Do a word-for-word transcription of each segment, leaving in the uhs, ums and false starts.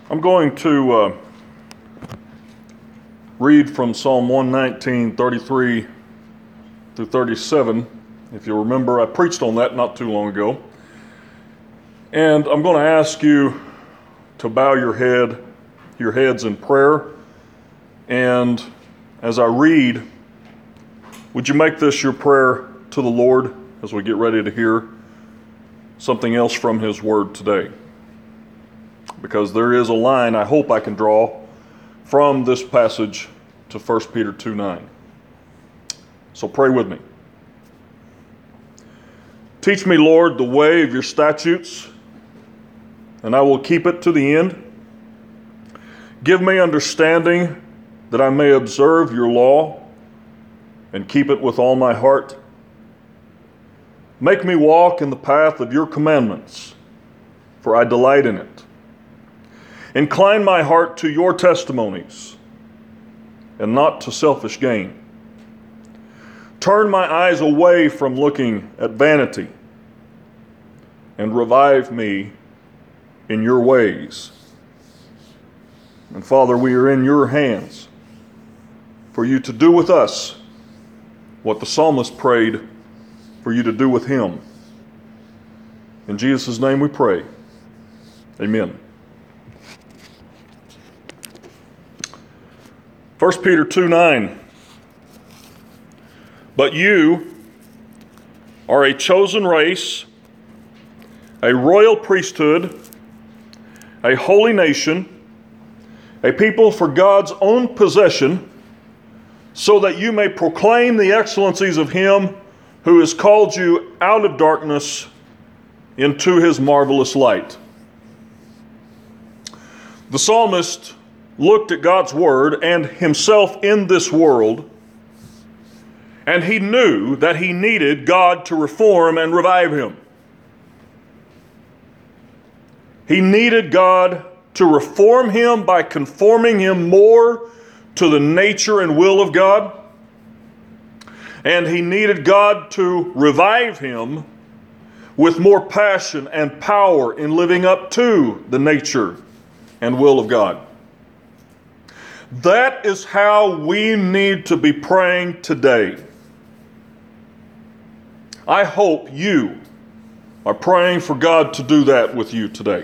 I'm going to uh, read from Psalm one nineteen, thirty-three through thirty-seven. If you remember, I preached on that not too long ago. And I'm going to ask you to bow your head, your heads in prayer. And as I read, would you make this your prayer to the Lord as we get ready to hear something else from His Word today? Because there is a line I hope I can draw from this passage to First Peter two nine. So pray with me. Teach me, Lord, the way of your statutes, and I will keep it to the end. Give me understanding that I may observe your law and keep it with all my heart. Make me walk in the path of your commandments, for I delight in it. Incline my heart to your testimonies and not to selfish gain. Turn my eyes away from looking at vanity and revive me in your ways. And Father, we are in your hands for you to do with us what the psalmist prayed for you to do with him. In Jesus' name we pray. Amen. First Peter two nine. But you are a chosen race, a royal priesthood, a holy nation, a people for God's own possession, so that you may proclaim the excellencies of Him who has called you out of darkness into His marvelous light. The psalmist looked at God's Word and himself in this world, and he knew that he needed God to reform and revive him. He needed God to reform him by conforming him more to the nature and will of God. And he needed God to revive him with more passion and power in living up to the nature and will of God. That is how we need to be praying today. I hope you are praying for God to do that with you today.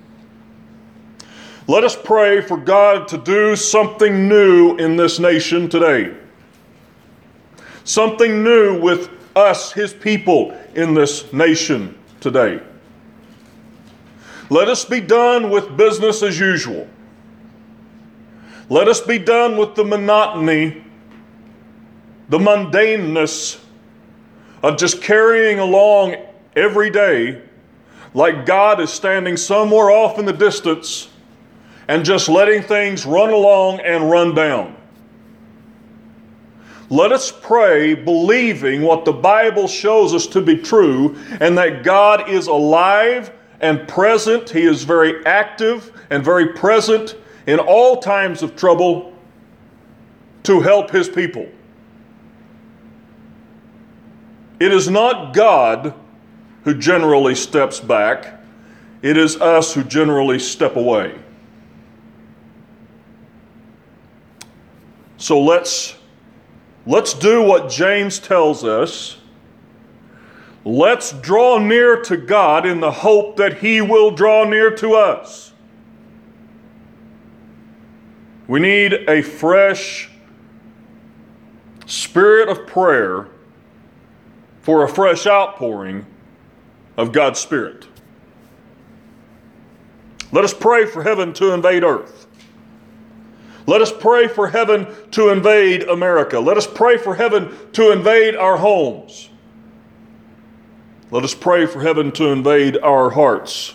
Let us pray for God to do something new in this nation today. Something new with us, His people, in this nation today. Let us be done with business as usual. Let us be done with the monotony, the mundaneness of just carrying along every day like God is standing somewhere off in the distance and just letting things run along and run down. Let us pray believing what the Bible shows us to be true, and that God is alive and present. He is very active and very present in all times of trouble to help His people. It is not God who generally steps back. It is us who generally step away. So let's, let's do what James tells us. Let's draw near to God in the hope that He will draw near to us. We need a fresh spirit of prayer for a fresh outpouring of God's Spirit. Let us pray for heaven to invade earth. Let us pray for heaven to invade America. Let us pray for heaven to invade our homes. Let us pray for heaven to invade our hearts.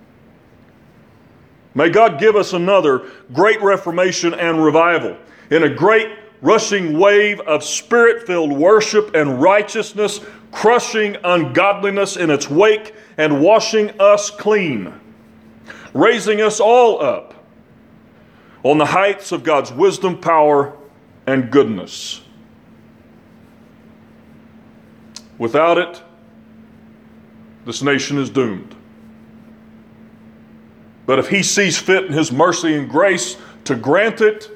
May God give us another great reformation and revival in a great rushing wave of Spirit-filled worship and righteousness, crushing ungodliness in its wake and washing us clean, raising us all up on the heights of God's wisdom, power, and goodness. Without it, this nation is doomed. But if He sees fit in His mercy and grace to grant it,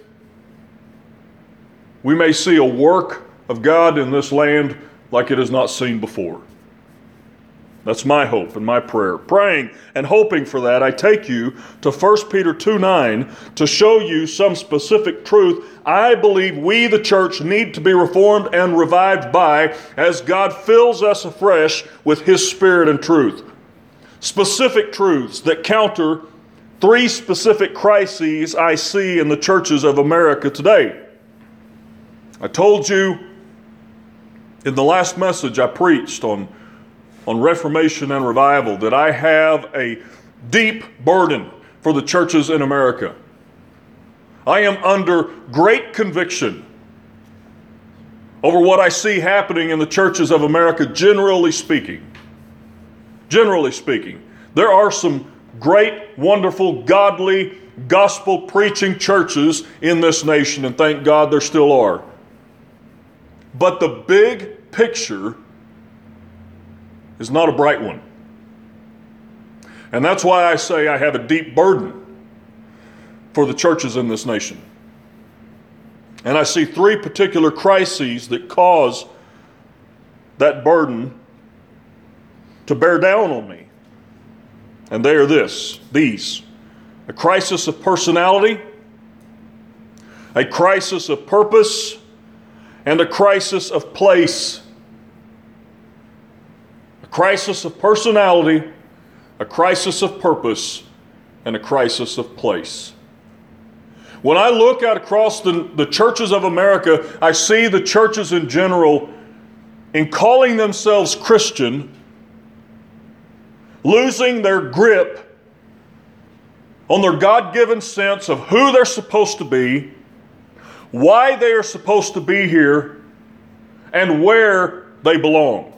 we may see a work of God in this land like it is not seen before. That's my hope and my prayer. Praying and hoping for that, I take you to First Peter two nine to show you some specific truth I believe we, the church, need to be reformed and revived by as God fills us afresh with His Spirit and truth. Specific truths that counter three specific crises I see in the churches of America today. I told you in the last message I preached on on Reformation and revival that I have a deep burden for the churches in America. I am under great conviction over what I see happening in the churches of America, generally speaking. Generally speaking. There are some great, wonderful, godly, gospel-preaching churches in this nation, and thank God there still are. But the big picture is not a bright one. And that's why I say I have a deep burden for the churches in this nation. And I see three particular crises that cause that burden to bear down on me. And they are this, these. A crisis of personality, a crisis of purpose, and a crisis of place. A crisis of personality, a crisis of purpose, and a crisis of place. When I look out across the, the churches of America, I see the churches in general, in calling themselves Christian, losing their grip on their God-given sense of who they're supposed to be, why they are supposed to be here, and where they belong.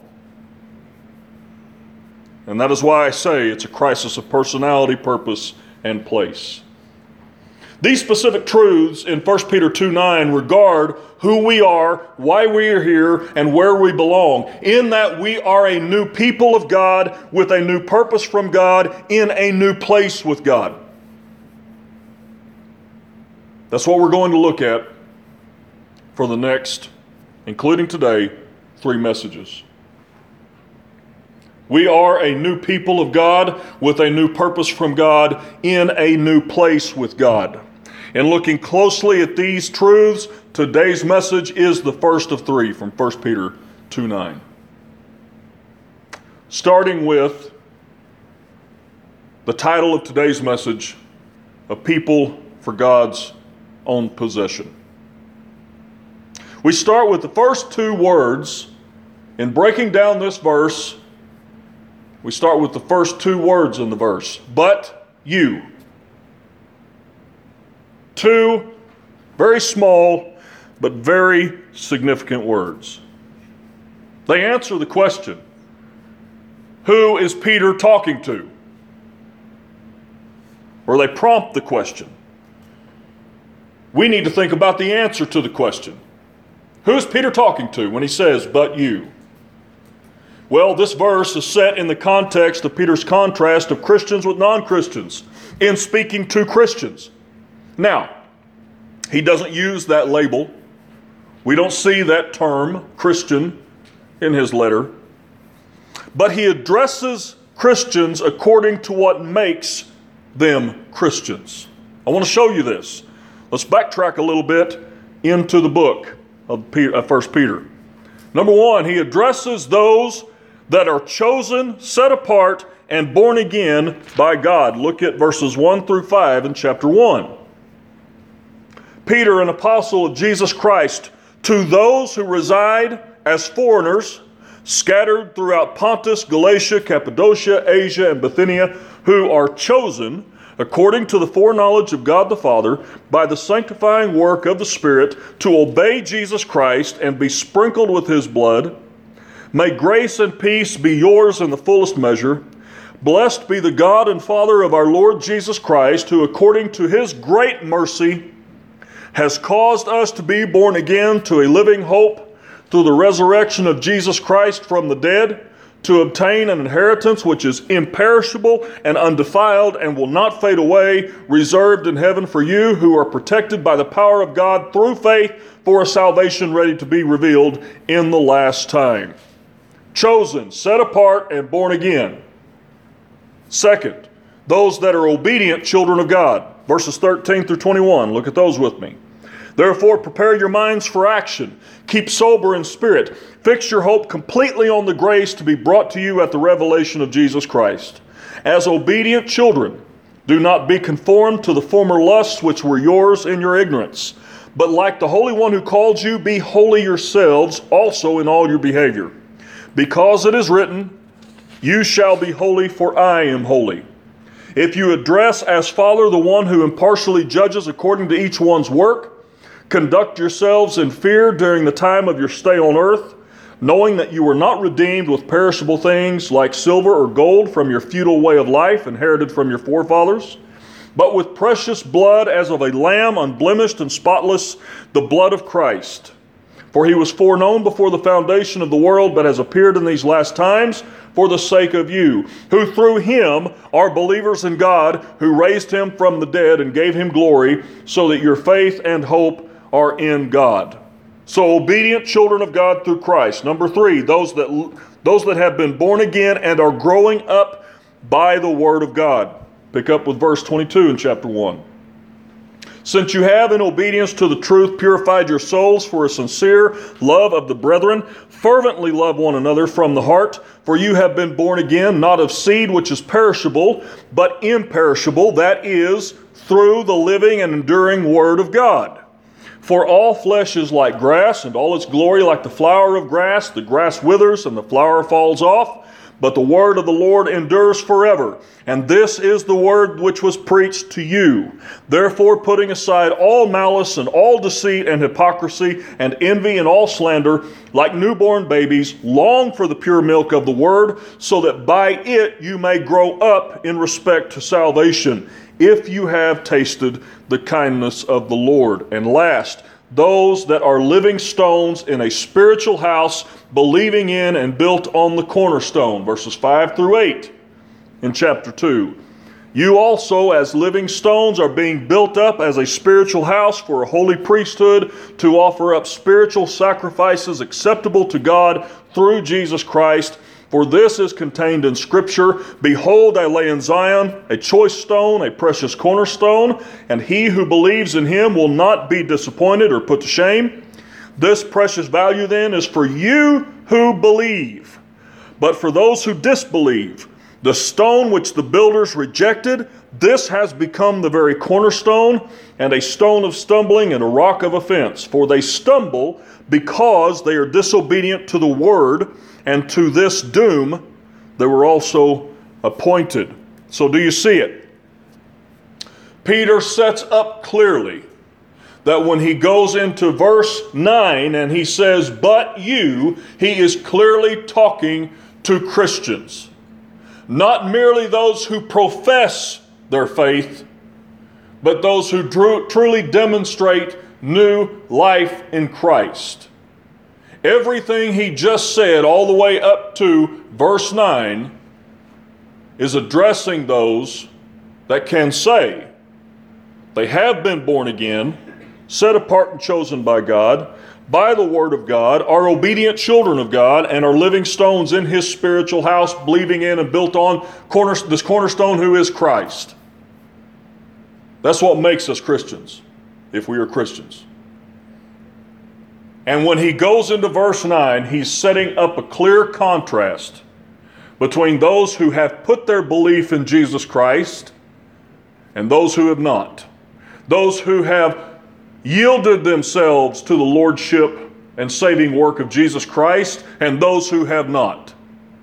And that is why I say it's a crisis of personality, purpose, and place. These specific truths in First Peter two nine regard who we are, why we are here, and where we belong, in that we are a new people of God with a new purpose from God in a new place with God. That's what we're going to look at for the next, including today, three messages. We are a new people of God with a new purpose from God in a new place with God. And looking closely at these truths, today's message is the first of three from First Peter two nine. Starting with the title of today's message, A People for God's Own Possession. We start with the first two words. In breaking down this verse, we start with the first two words in the verse. But you. Two very small but very significant words. They answer the question, who is Peter talking to? Or they prompt the question. We need to think about the answer to the question. Who is Peter talking to when he says, but you? Well, this verse is set in the context of Peter's contrast of Christians with non-Christians in speaking to Christians. Now, he doesn't use that label. We don't see that term, Christian, in his letter. But he addresses Christians according to what makes them Christians. I want to show you this. Let's backtrack a little bit into the book of First Peter. Number one, he addresses those that are chosen, set apart, and born again by God. Look at verses one through five in chapter one. Peter, an apostle of Jesus Christ, to those who reside as foreigners, scattered throughout Pontus, Galatia, Cappadocia, Asia, and Bithynia, who are chosen according to the foreknowledge of God the Father, by the sanctifying work of the Spirit, to obey Jesus Christ and be sprinkled with His blood. May grace and peace be yours in the fullest measure. Blessed be the God and Father of our Lord Jesus Christ, who according to His great mercy has caused us to be born again to a living hope through the resurrection of Jesus Christ from the dead, to obtain an inheritance which is imperishable and undefiled and will not fade away, reserved in heaven for you who are protected by the power of God through faith for a salvation ready to be revealed in the last time. Chosen, set apart, and born again. Second, those that are obedient children of God. Verses thirteen through twenty-one. Look at those with me. Therefore, prepare your minds for action. Keep sober in spirit. Fix your hope completely on the grace to be brought to you at the revelation of Jesus Christ. As obedient children, do not be conformed to the former lusts which were yours in your ignorance. But like the Holy One who called you, be holy yourselves also in all your behavior. Because it is written, you shall be holy, for I am holy. If you address as Father the one who impartially judges according to each one's work, conduct yourselves in fear during the time of your stay on earth, knowing that you were not redeemed with perishable things like silver or gold from your futile way of life inherited from your forefathers, but with precious blood as of a lamb unblemished and spotless, the blood of Christ. For he was foreknown before the foundation of the world, but has appeared in these last times for the sake of you, who through him are believers in God, who raised him from the dead and gave him glory, so that your faith and hope are in God. So obedient children of God through Christ. Number three, those that those that have been born again and are growing up by the word of God. Pick up with verse twenty-two in chapter one. Since you have in obedience to the truth purified your souls for a sincere love of the brethren, fervently love one another from the heart, for you have been born again, not of seed which is perishable, but imperishable, that is, through the living and enduring word of God. For all flesh is like grass, and all its glory like the flower of grass. The grass withers, and the flower falls off, but the word of the Lord endures forever. And this is the word which was preached to you. Therefore, putting aside all malice and all deceit and hypocrisy and envy and all slander, like newborn babies, long for the pure milk of the word, so that by it you may grow up in respect to salvation, if you have tasted the kindness of the Lord. And last, those that are living stones in a spiritual house, believing in and built on the cornerstone, verses five through eight in chapter two. You also, as living stones, are being built up as a spiritual house for a holy priesthood, to offer up spiritual sacrifices acceptable to God through Jesus Christ. For this is contained in Scripture, behold, I lay in Zion a choice stone, a precious cornerstone, and he who believes in him will not be disappointed or put to shame. This precious value then is for you who believe. But for those who disbelieve, the stone which the builders rejected, this has become the very cornerstone, and a stone of stumbling and a rock of offense. For they stumble because they are disobedient to the word, and to this doom they were also appointed. So do you see it? Peter sets up clearly that when he goes into verse nine and he says, but you, he is clearly talking to Christians. Not merely those who profess their faith, but those who drew, truly demonstrate new life in Christ. Everything he just said all the way up to verse nine is addressing those that can say they have been born again, set apart and chosen by God, by the word of God, are obedient children of God, and are living stones in his spiritual house, believing in and built on corner, this cornerstone who is Christ. That's what makes us Christians, if we are Christians. And when he goes into verse nine, he's setting up a clear contrast between those who have put their belief in Jesus Christ and those who have not. Those who have yielded themselves to the lordship and saving work of Jesus Christ, and those who have not.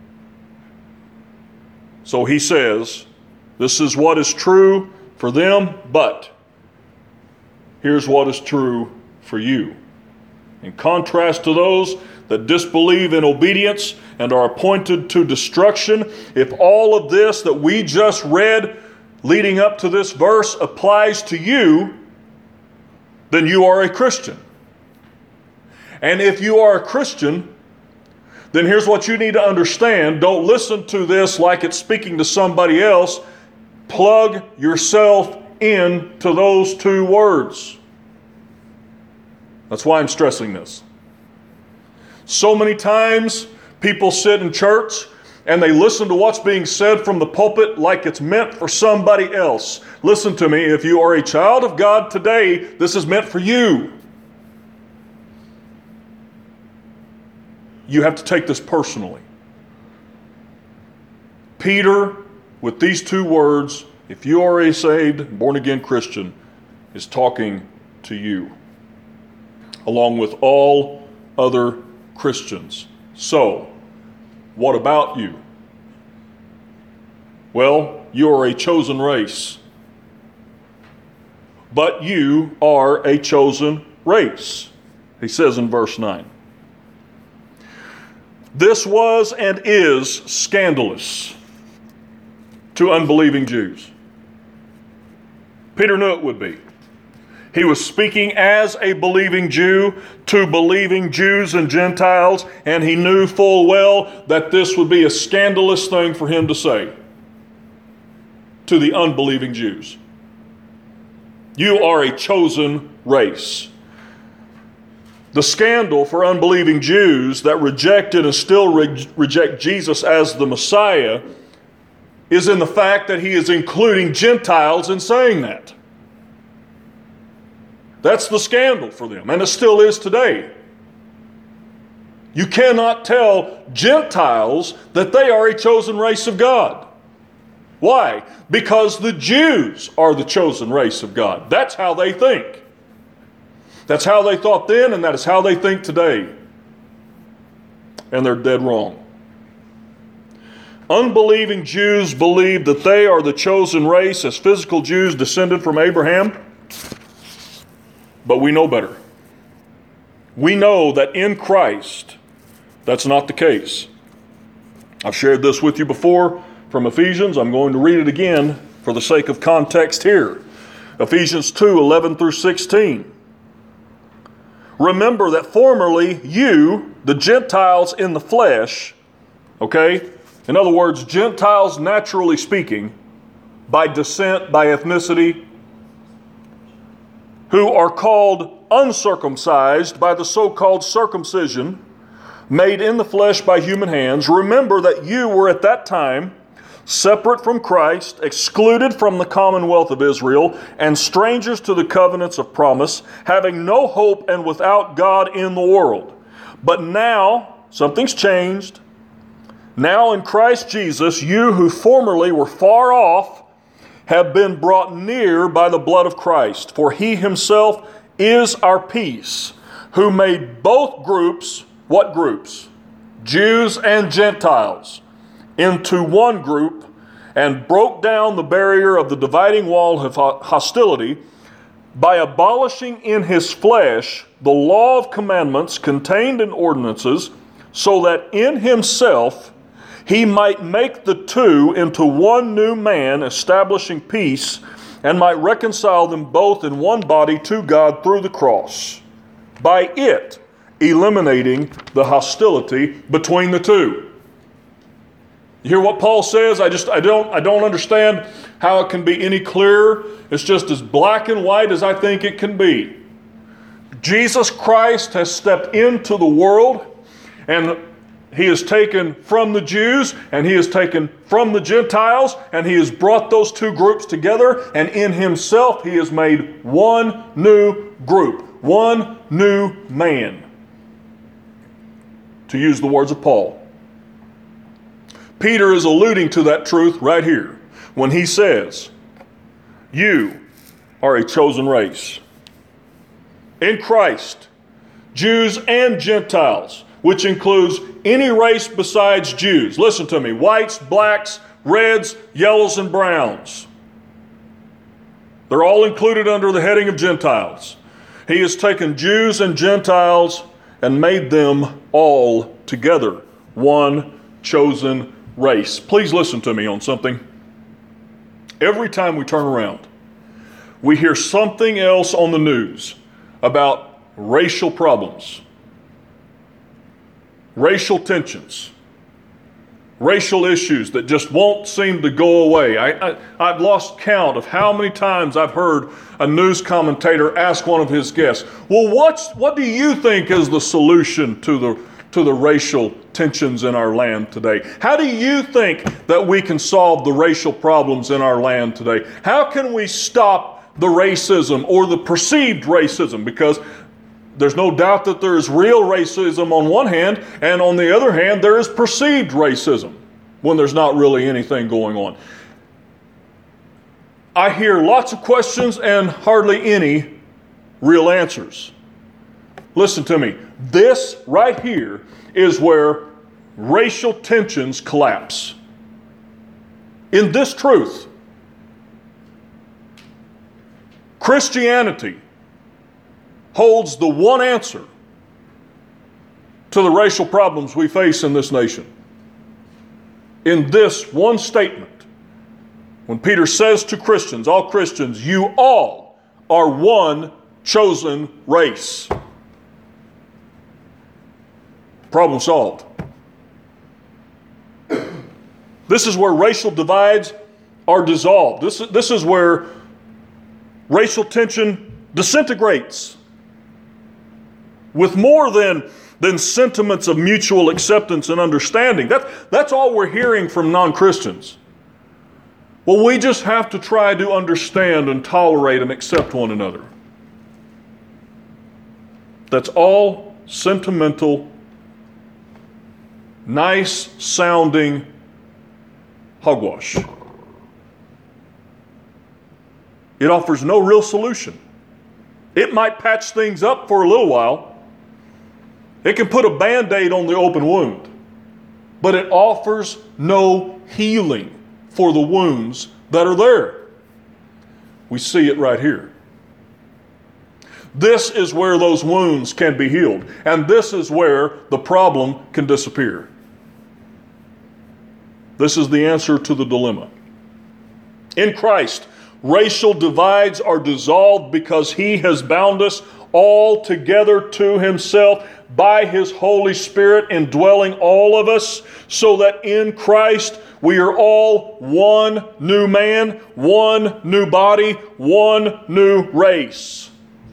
So he says, this is what is true for them, but here's what is true for you. In contrast to those that disbelieve in obedience and are appointed to destruction, if all of this that we just read leading up to this verse applies to you, then you are a Christian. And if you are a Christian, then here's what you need to understand. Don't listen to this like it's speaking to somebody else. Plug yourself into those two words. That's why I'm stressing this. So many times people sit in church and they listen to what's being said from the pulpit like it's meant for somebody else. Listen to me, if you are a child of God today, this is meant for you. You have to take this personally. Peter, with these two words, if you are a saved, born-again Christian, is talking to you, along with all other Christians. So, what about you? Well, you are a chosen race. But you are a chosen race, he says in verse nine. This was and is scandalous to unbelieving Jews. Peter knew it would be. He was speaking as a believing Jew to believing Jews and Gentiles, and he knew full well that this would be a scandalous thing for him to say to the unbelieving Jews. You are a chosen race. The scandal for unbelieving Jews that rejected and still re- reject Jesus as the Messiah is in the fact that he is including Gentiles in saying that. That's the scandal for them, and it still is today. You cannot tell Gentiles that they are a chosen race of God. Why? Because the Jews are the chosen race of God. That's how they think. That's how they thought then, and that is how they think today. And they're dead wrong. Unbelieving Jews believe that they are the chosen race as physical Jews descended from Abraham. But we know better. We know that in Christ, that's not the case. I've shared this with you before from Ephesians. I'm going to read it again for the sake of context here. Ephesians two, eleven through sixteen. Remember that formerly you, the Gentiles in the flesh, okay? In other words, Gentiles naturally speaking, by descent, by ethnicity, who are called uncircumcised by the so-called circumcision made in the flesh by human hands. Remember that you were at that time separate from Christ, excluded from the commonwealth of Israel, and strangers to the covenants of promise, having no hope and without God in the world. But now, something's changed. Now in Christ Jesus, you who formerly were far off have been brought near by the blood of Christ. For he himself is our peace, who made both groups, what groups? Jews and Gentiles, into one group, and broke down the barrier of the dividing wall of hostility by abolishing in his flesh the law of commandments contained in ordinances, so that in himself he might make the two into one new man, establishing peace, and might reconcile them both in one body to God through the cross, by it eliminating the hostility between the two. You hear what Paul says? I just I don't I don't understand how it can be any clearer. It's just as black and white as I think it can be. Jesus Christ has stepped into the world, and he has taken from the Jews, and he has taken from the Gentiles, and he has brought those two groups together, and in himself he has made one new group, one new man, to use the words of Paul. Peter is alluding to that truth right here when he says, you are a chosen race. In Christ, Jews and Gentiles, which includes any race besides Jews. Listen to me, whites, blacks, reds, yellows, and browns. They're all included under the heading of Gentiles. He has taken Jews and Gentiles and made them all together one chosen race. Please listen to me on something. Every time we turn around, we hear something else on the news about racial problems. racial tensions, racial issues that just won't seem to go away. I, I, I've lost count of how many times I've heard a news commentator ask one of his guests, well, what's, what do you think is the solution to the, to the racial tensions in our land today? How do you think that we can solve the racial problems in our land today? How can we stop the racism or the perceived racism? Because there's no doubt that there is real racism on one hand, and on the other hand, there is perceived racism when there's not really anything going on. I hear lots of questions and hardly any real answers. Listen to me. This right here is where racial tensions collapse. In this truth, Christianity holds the one answer to the racial problems we face in this nation. In this one statement, when Peter says to Christians, all Christians, you all are one chosen race. Problem solved. This is where racial divides are dissolved. This, this is where racial tension disintegrates with more than, than sentiments of mutual acceptance and understanding. That, that's all we're hearing from non-Christians. Well, we just have to try to understand and tolerate and accept one another. That's all sentimental, nice sounding hogwash. It offers no real solution. It might patch things up for a little while. It can put a Band-Aid on the open wound, but it offers no healing for the wounds that are there. We see it right here. This is where those wounds can be healed, and this is where the problem can disappear. This is the answer to the dilemma. In Christ, racial divides are dissolved because He has bound us all together to Himself by His Holy Spirit indwelling all of us, so that in Christ we are all one new man, one new body, one new race.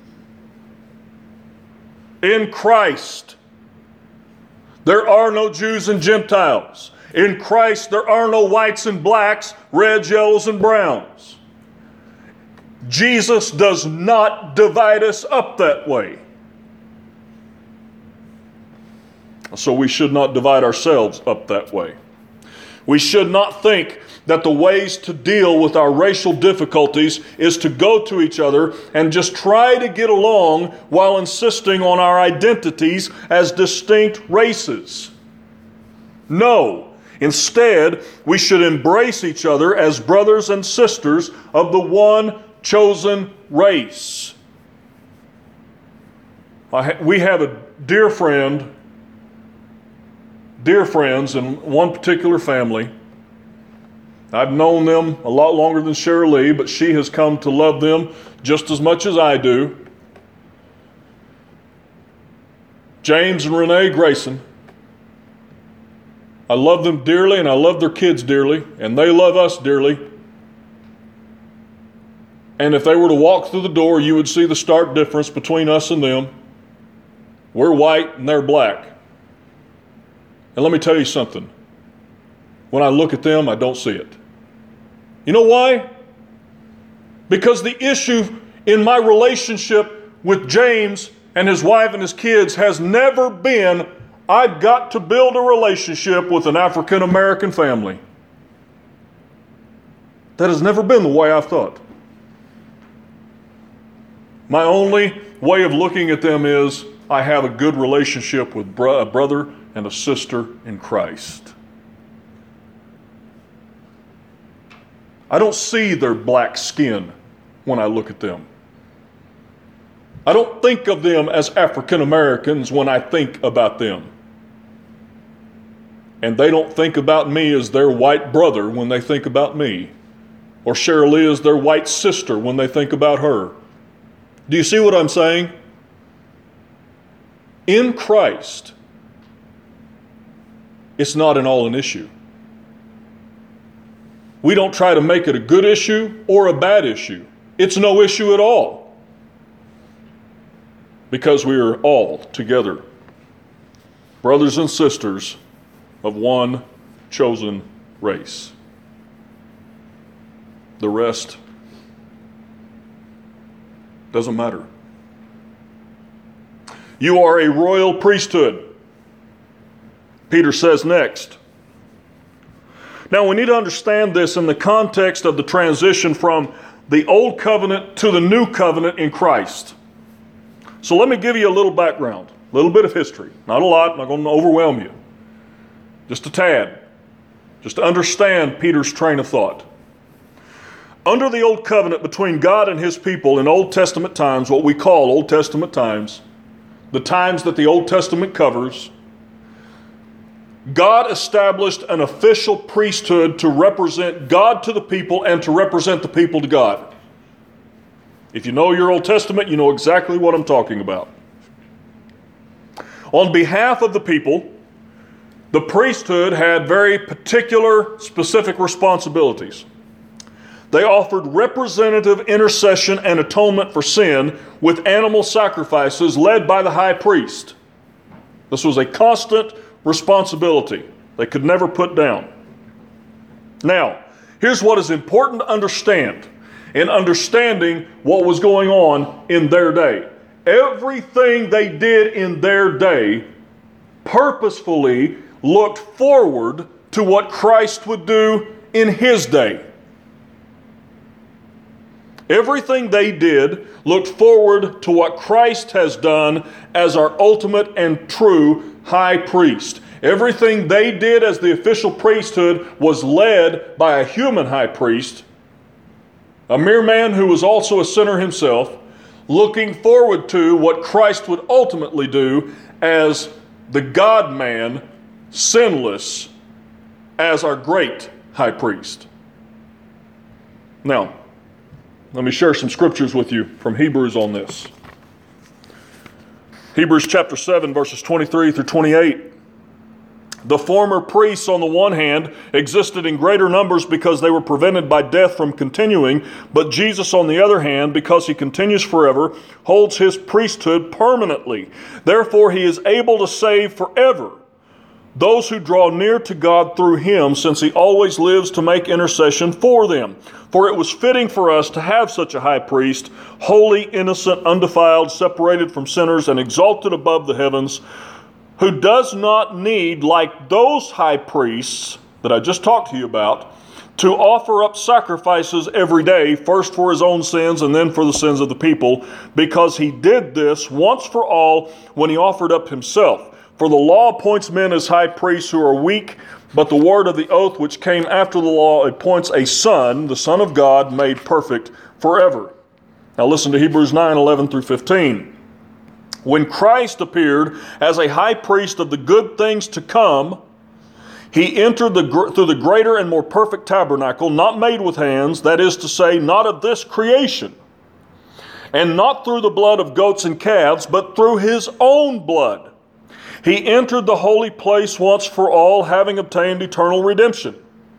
In Christ, there are no Jews and Gentiles. In Christ, there are no whites and blacks, reds, yellows, and browns. Jesus does not divide us up that way. So we should not divide ourselves up that way. We should not think that the ways to deal with our racial difficulties is to go to each other and just try to get along while insisting on our identities as distinct races. No. Instead, we should embrace each other as brothers and sisters of the one chosen race. I ha- we have a dear friend, dear friends in one particular family. I've known them a lot longer than Cheryl Lee, but she has come to love them just as much as I do. James and Renee Grayson. I love them dearly, and I love their kids dearly, and they love us dearly. And if they were to walk through the door, you would see the stark difference between us and them. We're white and they're black. And let me tell you something. When I look at them, I don't see it. You know why? Because the issue in my relationship with James and his wife and his kids has never been, I've got to build a relationship with an African American family. That has never been the way I've thought. My only way of looking at them is I have a good relationship with bro- a brother and a sister in Christ. I don't see their black skin when I look at them. I don't think of them as African Americans when I think about them. And they don't think about me as their white brother when they think about me. Or Cheryl Lee as their white sister when they think about her. Do you see what I'm saying? In Christ, it's not at all an issue. We don't try to make it a good issue or a bad issue. It's no issue at all. Because we are all together brothers and sisters of one chosen race. The rest doesn't matter. You are a royal priesthood, Peter says next. Now we need to understand this in the context of the transition from the old covenant to the new covenant in Christ. So let me give you a little background, a little bit of history. Not a lot, I'm not going to overwhelm you. Just a tad. Just to understand Peter's train of thought. Under the old covenant between God and his people in Old Testament times, what we call Old Testament times, the times that the Old Testament covers, God established an official priesthood to represent God to the people and to represent the people to God. If you know your Old Testament, you know exactly what I'm talking about. On behalf of the people, the priesthood had very particular, specific responsibilities. They offered representative intercession and atonement for sin with animal sacrifices led by the high priest. This was a constant responsibility they could never put down. Now, here's what is important to understand in understanding what was going on in their day. Everything they did in their day purposefully looked forward to what Christ would do in his day. Everything they did looked forward to what Christ has done as our ultimate and true high priest. Everything they did as the official priesthood was led by a human high priest, a mere man who was also a sinner himself, looking forward to what Christ would ultimately do as the God-man, sinless, as our great high priest. Now, let me share some scriptures with you from Hebrews on this. Hebrews chapter seven, verses twenty-three through twenty-eight. The former priests, on the one hand, existed in greater numbers because they were prevented by death from continuing, but Jesus, on the other hand, because he continues forever, holds his priesthood permanently. Therefore, he is able to save forever those who draw near to God through him, since he always lives to make intercession for them. For it was fitting for us to have such a high priest, holy, innocent, undefiled, separated from sinners, and exalted above the heavens, who does not need, like those high priests that I just talked to you about, to offer up sacrifices every day, first for his own sins and then for the sins of the people, because he did this once for all when he offered up himself. For the law appoints men as high priests who are weak, but the word of the oath which came after the law appoints a son, the Son of God, made perfect forever. Now listen to Hebrews nine, eleven through fifteen. When Christ appeared as a high priest of the good things to come, he entered the, through the greater and more perfect tabernacle, not made with hands, that is to say, not of this creation, and not through the blood of goats and calves, but through his own blood. He entered the holy place once for all, having obtained eternal redemption.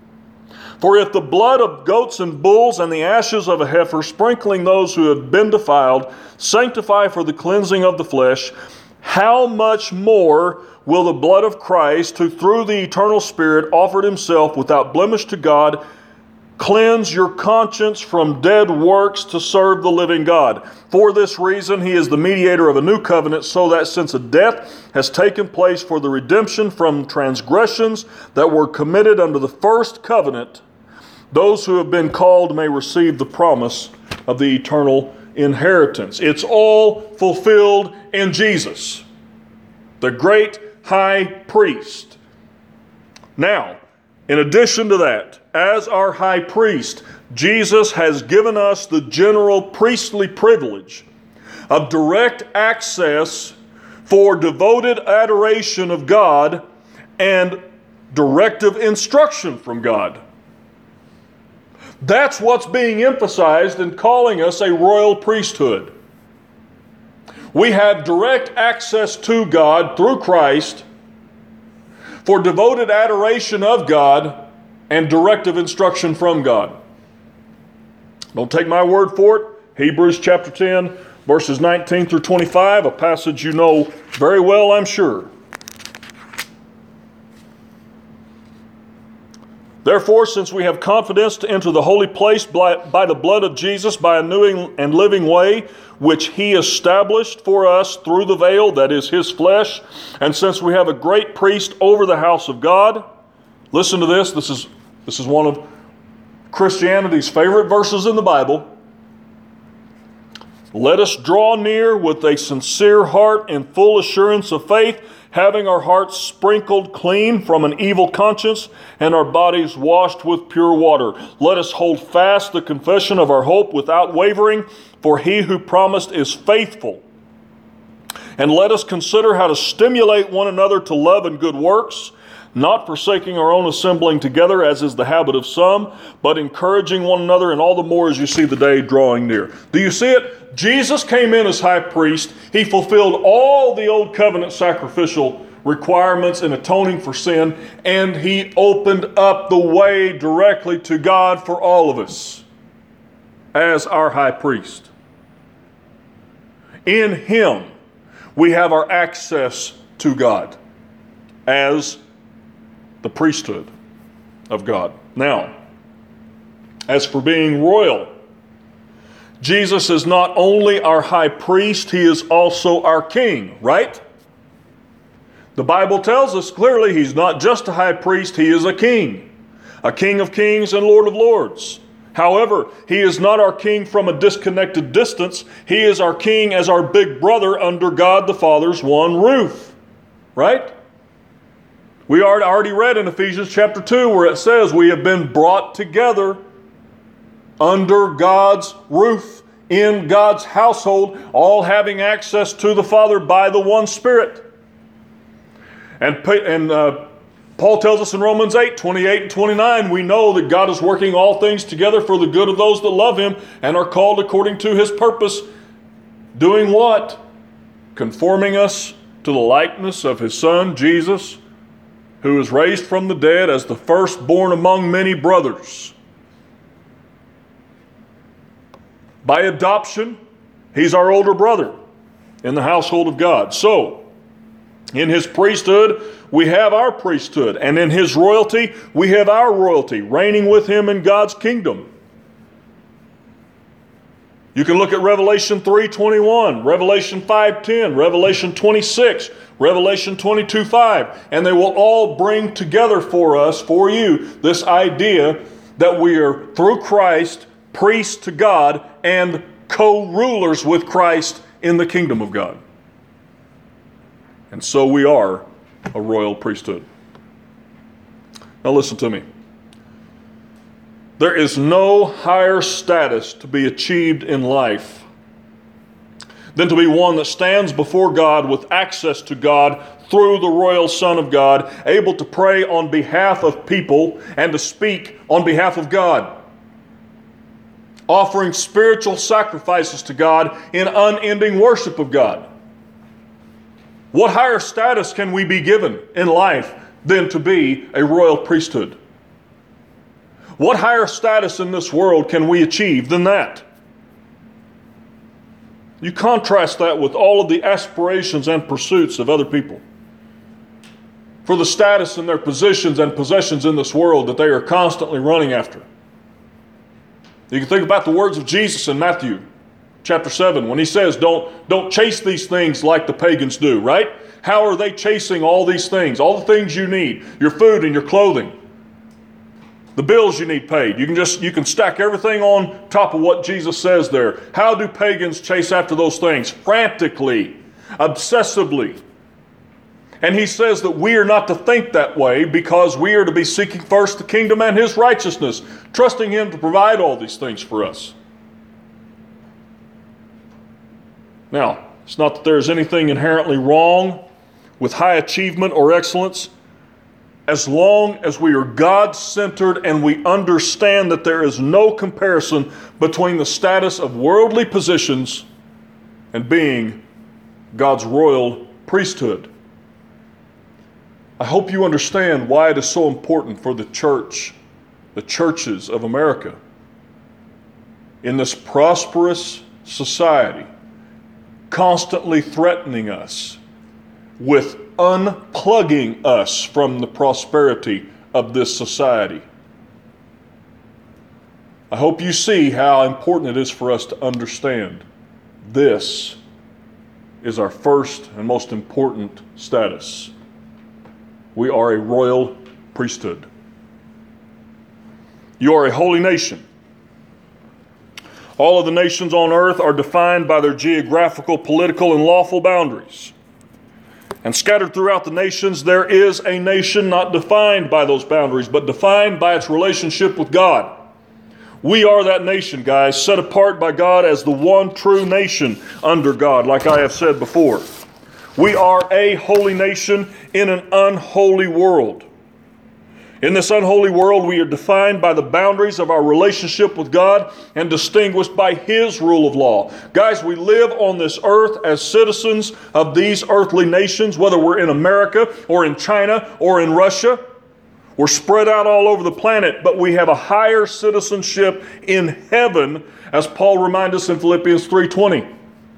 For if the blood of goats and bulls and the ashes of a heifer, sprinkling those who have been defiled, sanctify for the cleansing of the flesh, how much more will the blood of Christ, who through the eternal Spirit offered himself without blemish to God, cleanse your conscience from dead works to serve the living God? For this reason, he is the mediator of a new covenant, so that since a death has taken place for the redemption from transgressions that were committed under the first covenant, those who have been called may receive the promise of the eternal inheritance. It's all fulfilled in Jesus, the great high priest. Now, in addition to that, as our high priest, Jesus has given us the general priestly privilege of direct access for devoted adoration of God and directive instruction from God. That's what's being emphasized in calling us a royal priesthood. We have direct access to God through Christ for devoted adoration of God and directive instruction from God. Don't take my word for it. Hebrews chapter ten, verses nineteen through twenty-five, a passage you know very well, I'm sure. Therefore, since we have confidence to enter the holy place by, by the blood of Jesus, by a new and living way, which he established for us through the veil, that is his flesh, and since we have a great priest over the house of God, listen to this, this is, this is one of Christianity's favorite verses in the Bible. Let us draw near with a sincere heart and full assurance of faith, having our hearts sprinkled clean from an evil conscience and our bodies washed with pure water. Let us hold fast the confession of our hope without wavering, for he who promised is faithful. And let us consider how to stimulate one another to love and good works, not forsaking our own assembling together, as is the habit of some, but encouraging one another, and all the more as you see the day drawing near. Do you see it? Jesus came in as high priest. He fulfilled all the old covenant sacrificial requirements in atoning for sin, and he opened up the way directly to God for all of us as our high priest. In him, we have our access to God as the priesthood of God. Now, as for being royal, Jesus is not only our high priest, he is also our king, right? The Bible tells us clearly he's not just a high priest, he is a king. A king of kings and Lord of lords. However, he is not our king from a disconnected distance. He is our king as our big brother under God the Father's one roof, right? We already read in Ephesians chapter two where it says we have been brought together under God's roof, in God's household, all having access to the Father by the one Spirit. And, and uh, Paul tells us in Romans eight, twenty-eight and twenty-nine, we know that God is working all things together for the good of those that love him and are called according to his purpose. Doing what? Conforming us to the likeness of his Son, Jesus, who was raised from the dead as the firstborn among many brothers. By adoption, he's our older brother in the household of God. So, in his priesthood, we have our priesthood. And in his royalty, we have our royalty, reigning with him in God's kingdom. You can look at Revelation three twenty-one, Revelation five ten, Revelation twenty-six, Revelation twenty-two five, and they will all bring together for us, for you, this idea that we are, through Christ, priests to God and co-rulers with Christ in the kingdom of God. And so we are a royal priesthood. Now listen to me. There is no higher status to be achieved in life than to be one that stands before God with access to God through the royal Son of God, able to pray on behalf of people and to speak on behalf of God, offering spiritual sacrifices to God in unending worship of God. What higher status can we be given in life than to be a royal priesthood? What higher status in this world can we achieve than that? You contrast that with all of the aspirations and pursuits of other people for the status and their positions and possessions in this world that they are constantly running after. You can think about the words of Jesus in Matthew chapter seven when he says, don't, don't chase these things like the pagans do, right? How are they chasing all these things? All the things you need, your food and your clothing, the bills you need paid. You can just, you can stack everything on top of what Jesus says there. How do pagans chase after those things? Frantically, obsessively. And he says that we are not to think that way because we are to be seeking first the kingdom and his righteousness, trusting him to provide all these things for us. Now, it's not that there's anything inherently wrong with high achievement or excellence, as long as we are God-centered and we understand that there is no comparison between the status of worldly positions and being God's royal priesthood. I hope you understand why it is so important for the church, the churches of America, in this prosperous society, constantly threatening us with unplugging us from the prosperity of this society. I hope you see how important it is for us to understand this is our first and most important status. We are a royal priesthood. You are a holy nation. All of the nations on earth are defined by their geographical, political, and lawful boundaries. And scattered throughout the nations, there is a nation not defined by those boundaries, but defined by its relationship with God. We are that nation, guys, set apart by God as the one true nation under God, like I have said before. We are a holy nation in an unholy world. In this unholy world, we are defined by the boundaries of our relationship with God and distinguished by His rule of law. Guys, we live on this earth as citizens of these earthly nations, whether we're in America or in China or in Russia. We're spread out all over the planet, but we have a higher citizenship in heaven, as Paul reminds us in Philippians three twenty.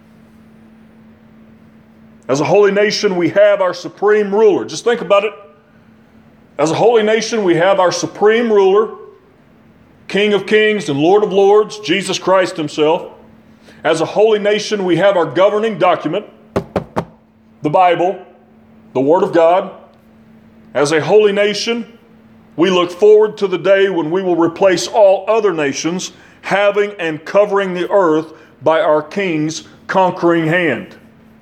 As a holy nation, we have our supreme ruler. Just think about it. As a holy nation, we have our supreme ruler, King of kings and Lord of lords, Jesus Christ Himself. As a holy nation, we have our governing document, the Bible, the Word of God. As a holy nation, we look forward to the day when we will replace all other nations, having and covering the earth by our King's conquering hand.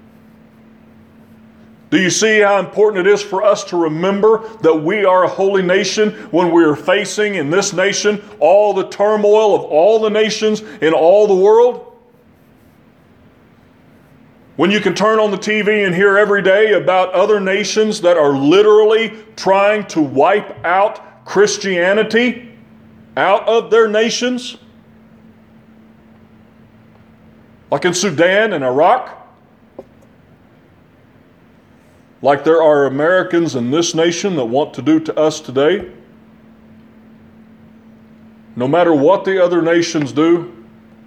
Do you see how important it is for us to remember that we are a holy nation when we are facing in this nation all the turmoil of all the nations in all the world? When you can turn on the T V and hear every day about other nations that are literally trying to wipe out Christianity out of their nations, like in Sudan and Iraq, like there are Americans in this nation that want to do to us today. No matter what the other nations do,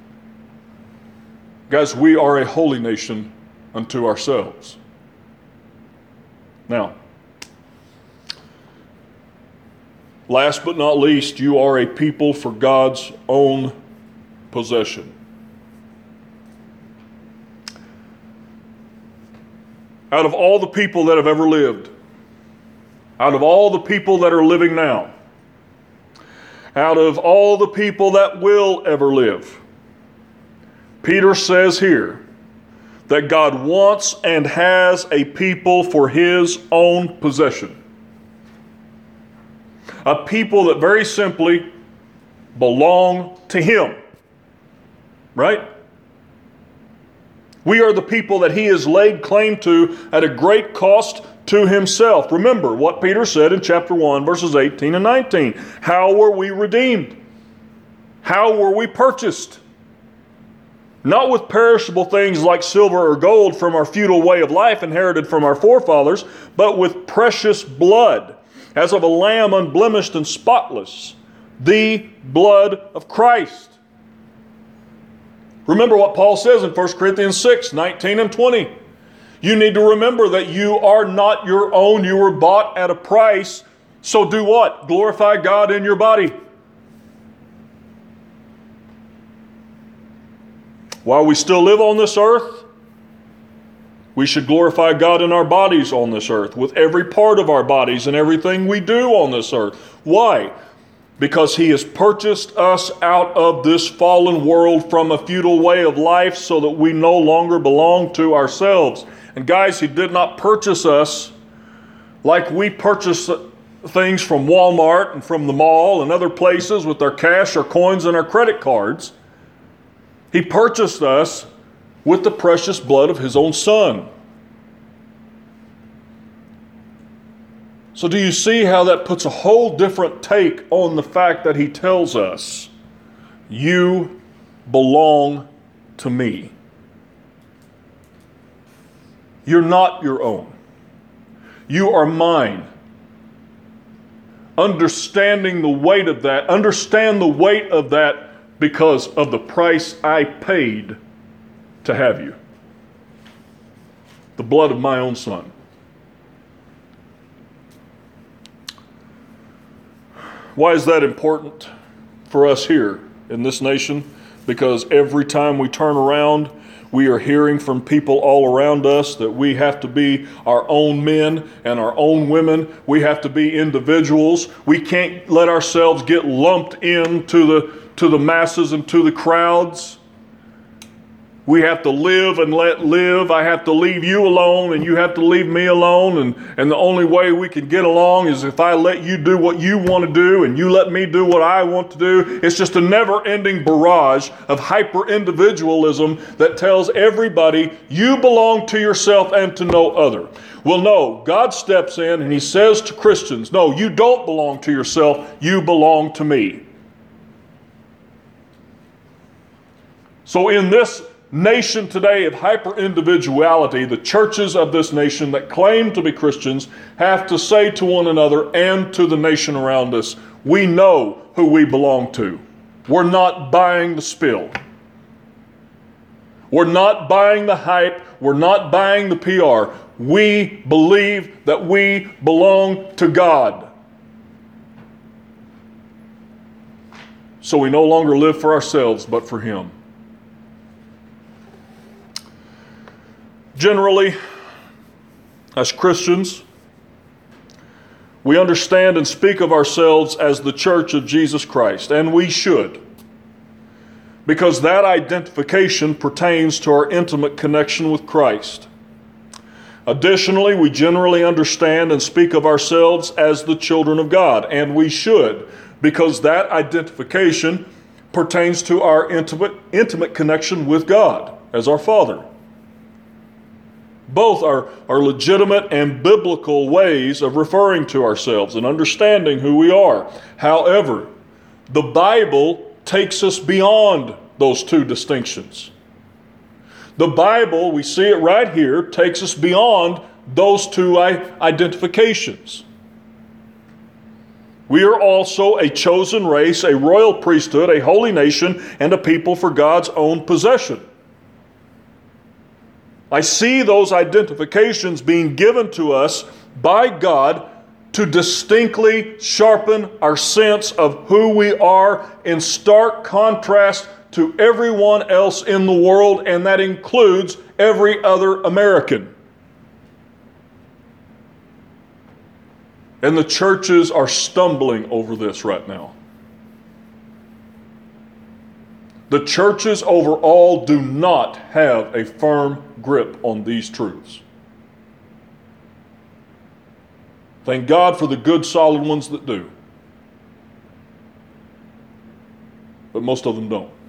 guys, we are a holy nation unto ourselves. Now, last but not least, you are a people for God's own possession. Out of all the people that have ever lived, out of all the people that are living now, out of all the people that will ever live, Peter says here that God wants and has a people for His own possession. A people that very simply belong to Him. Right? We are the people that He has laid claim to at a great cost to Himself. Remember what Peter said in chapter one, verses eighteen and nineteen. How were we redeemed? How were we purchased? Not with perishable things like silver or gold from our feudal way of life inherited from our forefathers, but with precious blood, as of a lamb unblemished and spotless, the blood of Christ. Remember what Paul says in First Corinthians six, nineteen and twenty. You need to remember that you are not your own. You were bought at a price. So do what? Glorify God in your body. While we still live on this earth, we should glorify God in our bodies on this earth, with every part of our bodies and everything we do on this earth. Why? Because He has purchased us out of this fallen world from a feudal way of life so that we no longer belong to ourselves. And guys, He did not purchase us like we purchase things from Walmart and from the mall and other places with our cash, our coins, and our credit cards. He purchased us with the precious blood of His own Son. So do you see how that puts a whole different take on the fact that He tells us, you belong to me. You're not your own. You are mine. understanding the weight of that. Understand the weight of that because of the price I paid to have you. The blood of my own son. Why is that important for us here in this nation? Because every time we turn around, we are hearing from people all around us that we have to be our own men and our own women. We have to be individuals. We can't let ourselves get lumped into the, to the masses and to the crowds. We have to live and let live. I have to leave you alone and you have to leave me alone. And, and the only way we can get along is if I let you do what you want to do and you let me do what I want to do. It's just a never-ending barrage of hyper-individualism that tells everybody you belong to yourself and to no other. Well, no, God steps in and he says to Christians, no, you don't belong to yourself, you belong to me. So in this nation today of hyper-individuality, the churches of this nation that claim to be Christians have to say to one another and to the nation around us, we know who we belong to. We're not buying the spill. We're not buying the hype. We're not buying the P R. We believe that we belong to God. So we no longer live for ourselves, but for Him. Generally, as Christians, we understand and speak of ourselves as the Church of Jesus Christ, and we should, because that identification pertains to our intimate connection with Christ. Additionally, we generally understand and speak of ourselves as the children of God, and we should, because that identification pertains to our intimate, intimate connection with God as our Father. Both are, are legitimate and biblical ways of referring to ourselves and understanding who we are. However, the Bible takes us beyond those two distinctions. The Bible, we see it right here, takes us beyond those two identifications. We are also a chosen race, a royal priesthood, a holy nation, and a people for God's own possession. I see those identifications being given to us by God to distinctly sharpen our sense of who we are in stark contrast to everyone else in the world, and that includes every other American. And the churches are stumbling over this right now. The churches overall do not have a firm grip on these truths. Thank God for the good, solid ones that do. But most of them don't.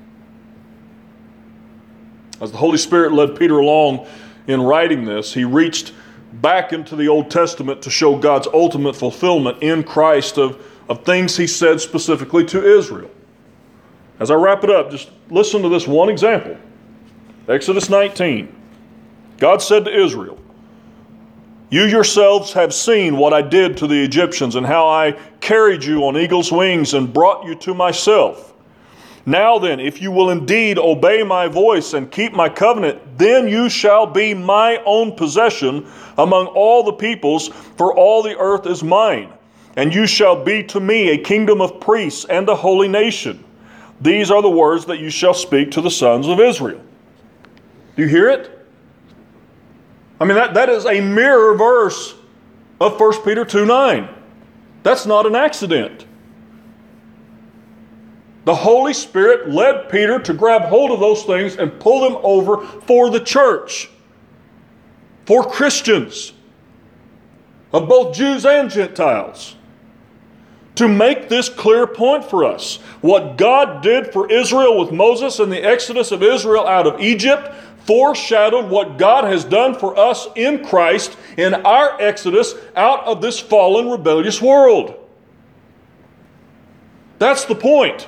As the Holy Spirit led Peter along in writing this, he reached back into the Old Testament to show God's ultimate fulfillment in Christ of, of things he said specifically to Israel. As I wrap it up, just listen to this one example. Exodus nineteen. God said to Israel, "You yourselves have seen what I did to the Egyptians and how I carried you on eagle's wings and brought you to myself. Now then, if you will indeed obey my voice and keep my covenant, then you shall be my own possession among all the peoples, for all the earth is mine. And you shall be to me a kingdom of priests and a holy nation. These are the words that you shall speak to the sons of Israel." Do you hear it? I mean, that, that is a mirror verse of First Peter two nine. That's not an accident. The Holy Spirit led Peter to grab hold of those things and pull them over for the church, for Christians, of both Jews and Gentiles, to make this clear point for us. What God did for Israel with Moses and the exodus of Israel out of Egypt foreshadowed what God has done for us in Christ in our exodus out of this fallen, rebellious world. That's the point.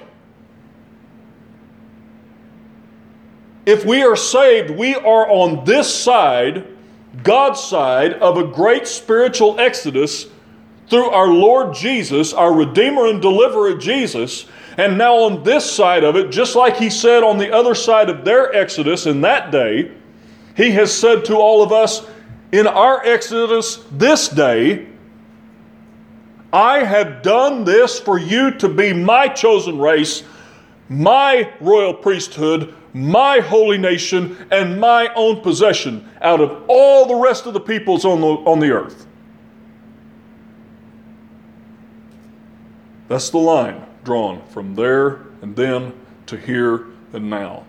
If we are saved, we are on this side, God's side, of a great spiritual exodus through our Lord Jesus, our Redeemer and Deliverer Jesus. And now on this side of it, just like he said on the other side of their exodus in that day, he has said to all of us in our exodus this day, I have done this for you to be my chosen race, my royal priesthood, my holy nation, and my own possession out of all the rest of the peoples on the, on the earth. That's the line drawn from there and then to here and now.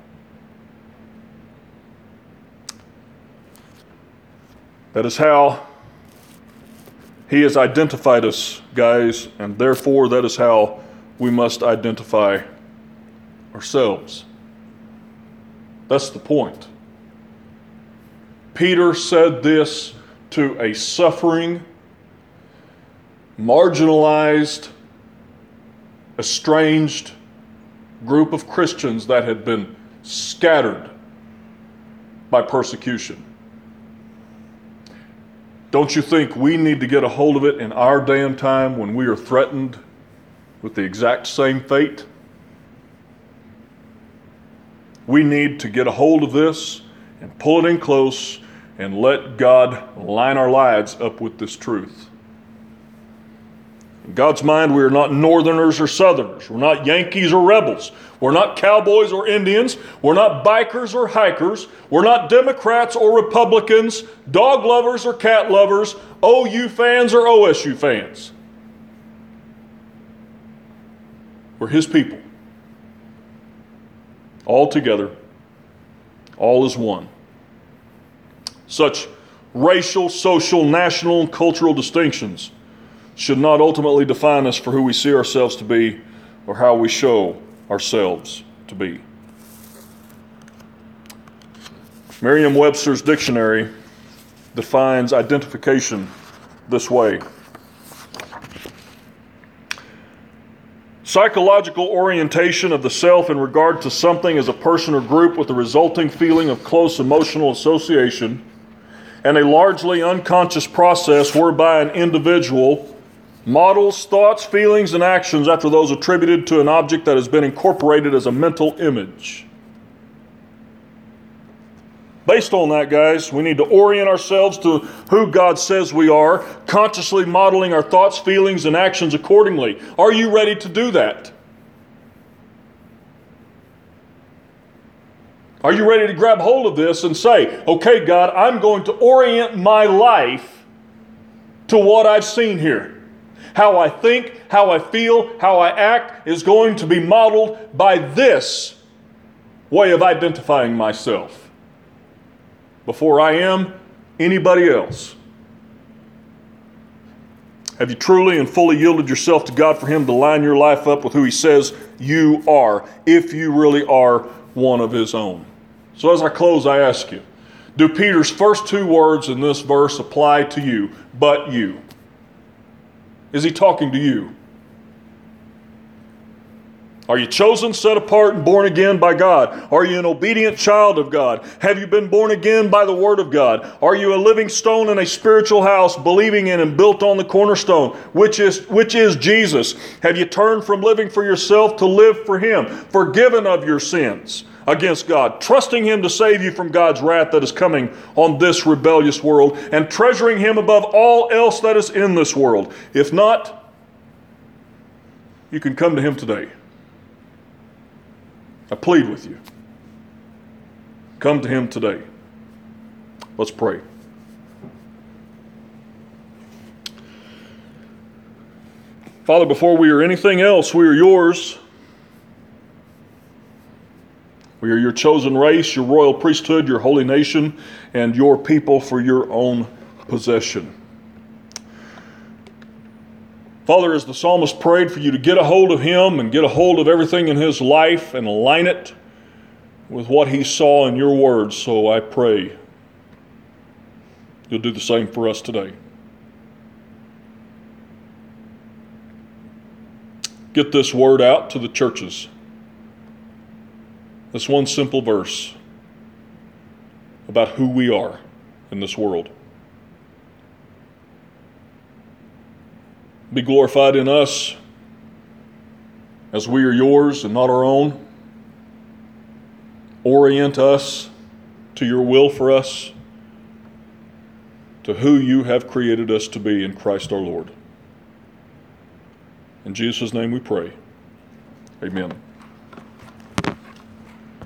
That is how he has identified us, guys, and therefore that is how we must identify ourselves. That's the point. Peter said this to a suffering, marginalized, estranged group of Christians that had been scattered by persecution. Don't you think we need to get a hold of it in our day and time when we are threatened with the exact same fate? We need to get a hold of this and pull it in close and let God line our lives up with this truth. In God's mind, we are not northerners or southerners. We're not Yankees or rebels. We're not cowboys or Indians. We're not bikers or hikers. We're not Democrats or Republicans, dog lovers or cat lovers, O U fans or O S U fans. We're His people. All together, all as one. Such racial, social, national, and cultural distinctions should not ultimately define us for who we see ourselves to be or how we show ourselves to be. Merriam-Webster's dictionary defines identification this way. Psychological orientation of the self in regard to something as a person or group with a resulting feeling of close emotional association, and a largely unconscious process whereby an individual models thoughts, feelings, and actions after those attributed to an object that has been incorporated as a mental image. Based on that, guys, we need to orient ourselves to who God says we are, consciously modeling our thoughts, feelings, and actions accordingly. Are you ready to do that? Are you ready to grab hold of this and say, okay, God, I'm going to orient my life to what I've seen here. How I think, how I feel, how I act is going to be modeled by this way of identifying myself before I am anybody else. Have you truly and fully yielded yourself to God for Him to line your life up with who He says you are, if you really are one of His own? So as I close, I ask you, do Peter's first two words in this verse apply to you, but you? Is he talking to you? Are you chosen, set apart, and born again by God? Are you an obedient child of God? Have you been born again by the Word of God? Are you a living stone in a spiritual house, believing in and built on the cornerstone, which is, which is Jesus? Have you turned from living for yourself to live for Him, forgiven of your sins against God, trusting Him to save you from God's wrath that is coming on this rebellious world, and treasuring Him above all else that is in this world? If not, you can come to Him today. I plead with you. Come to Him today. Let's pray. Father, before we are anything else, we are yours. We are your chosen race, your royal priesthood, your holy nation, and your people for your own possession. Father, as the psalmist prayed for you to get a hold of him and get a hold of everything in his life and align it with what he saw in your words, so I pray you'll do the same for us today. Get this word out to the churches. This one simple verse about who we are in this world. Be glorified in us as we are yours and not our own. Orient us to your will for us, to who you have created us to be in Christ our Lord. In Jesus' name we pray. Amen.